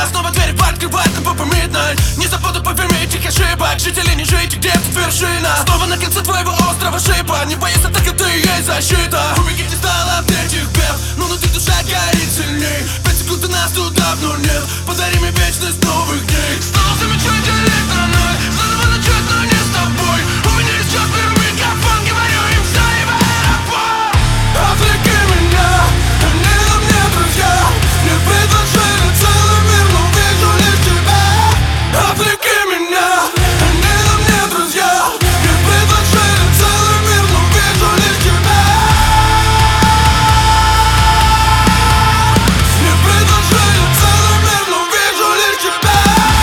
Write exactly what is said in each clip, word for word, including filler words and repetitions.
снова двери пооткрывать на попа midnight. Не забуду, поверь мне, этих ошибок. Жить или не жить, где тут вершина? Снова на конце твоего острова шипа. Не боишься, так это и есть защита. Убегите стало от этих бед, но внутри душа горит сильней. Пять секунд и нас тут давно нет. Подари мне вечность новых дней. Снова замечательной страной, заново начать, но не с тобой. У меня есть частный микрофон, говорю им сзади в аэропорт. Отвлеки меня, они на мне друзья. Мне предложили целый мир, но вижу лишь тебя. Отвлеки меня, они на мне друзья. Мне предложили целый мир, но вижу лишь тебя. Мне предложили целый мир, но вижу лишь тебя.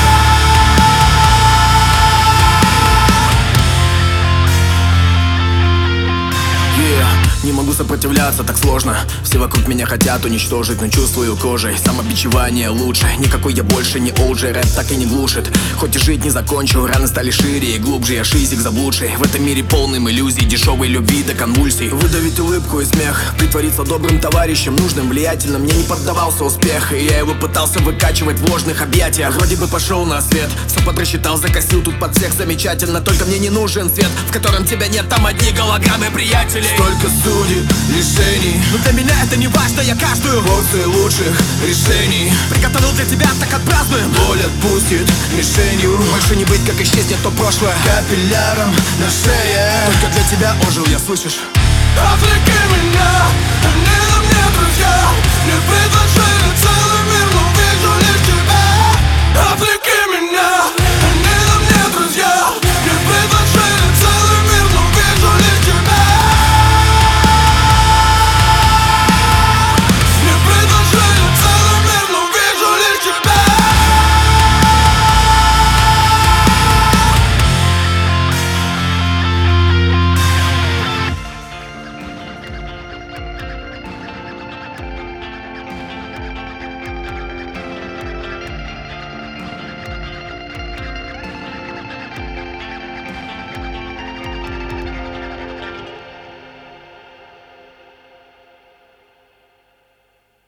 Не могу сопротивляться, так сложно. Все вокруг меня хотят уничтожить, но чувствую кожей самобичевание лучше. Никакой я больше не олджей, рэп так и не глушит. Хоть и жить не закончу, раны стали шире и глубже. Я шизик заблудший, в этом мире полным иллюзий, дешевой любви до конвульсий. Выдавить улыбку и смех, притвориться добрым товарищем, нужным, влиятельным. Мне не поддавался успех, и я его пытался выкачивать в ложных объятиях. Вроде бы пошел на свет, все подрасчитал, закосил тут под всех замечательно. Только мне не нужен свет, в котором тебя нет, там одни голограммы приятелей. Столько судеб, лишений, но для меня это не важно, я каждую порцию лучших решений приготовил для тебя, так отпразднуем. Боль отпустит мишенью. Больше не быть, как исчезнет то прошлое. Капилляром на шее. Только для тебя ожил я, слышишь? Отвлеки меня,